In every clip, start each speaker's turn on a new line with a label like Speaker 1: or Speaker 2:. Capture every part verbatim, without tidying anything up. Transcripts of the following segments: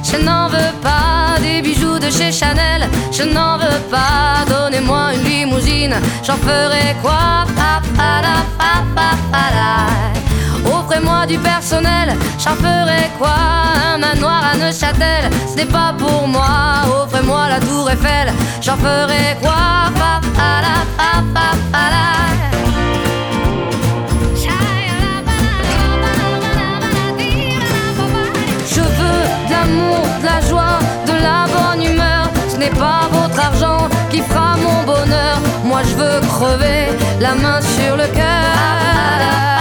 Speaker 1: je n'en veux pas des bijoux de chez Chanel, je n'en veux pas. Donnez-moi une limousine, j'en ferai quoi? Pa, pa, la, pa, pa, pa, la. Offrez-moi du personnel, j'en ferai quoi? Un manoir à Neuchâtel, ce n'est pas pour moi. Offrez-moi la tour Eiffel, j'en ferai quoi? Pa, pa, la, pa, pa, pa, la. Je veux de l'amour, de la joie, de la bonne humeur. Ce n'est pas votre argent qui fera mon bonheur. Moi je veux crever la main sur le cœur.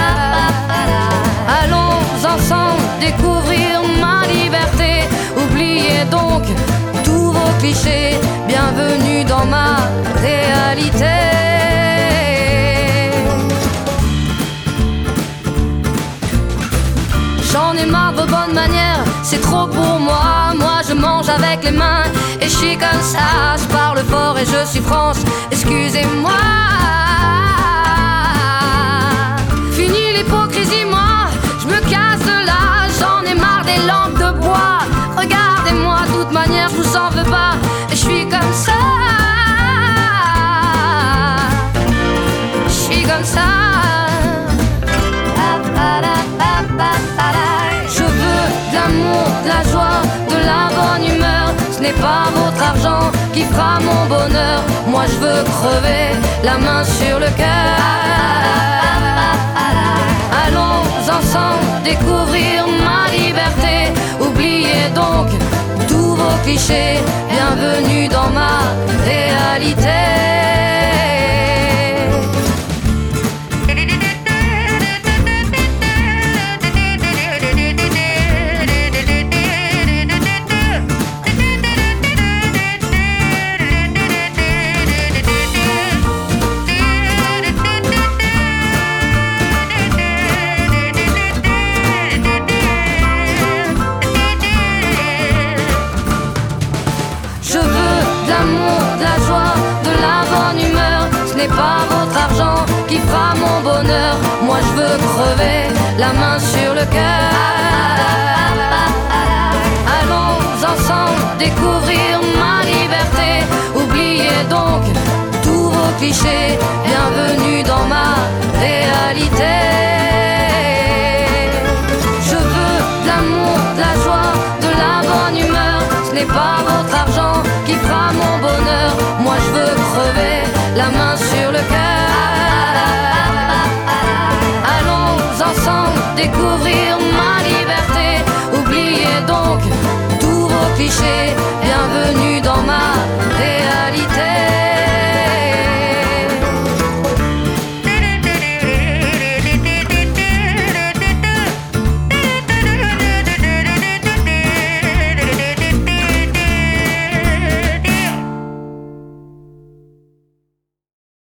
Speaker 1: Allons ensemble découvrir ma liberté. Oubliez donc tous vos clichés. Bienvenue dans ma réalité. J'en ai marre de vos bonnes manières, c'est trop pour moi. Moi je mange avec les mains et je suis comme ça. Je parle fort et je suis France, excusez-moi. Fini l'hypocrisie, moi je me casse de là. J'en ai marre des lampes de bois. Regardez-moi, de toute manière je vous en veux pas. Et je suis comme ça. Je suis comme ça. Je veux de l'amour, de la joie, de la bonne humeur. Ce n'est pas votre argent qui fera mon bonheur. Moi je veux crever la main sur le cœur. Allons ensemble découvrir ma liberté. Oubliez donc tous vos clichés. Bienvenue dans ma réalité. Ce n'est pas votre argent qui fera mon bonheur. Moi je veux crever la main sur le cœur. Allons ensemble découvrir ma liberté. Oubliez donc tous vos clichés. Bienvenue dans ma réalité. Je veux de l'amour, de la joie, de la bonne humeur. Ce n'est pas votre argent qui fera mon bonheur. Moi je veux crever la main sur le cœur. Allons ensemble découvrir ma liberté. Oubliez donc tous vos clichés. Bienvenue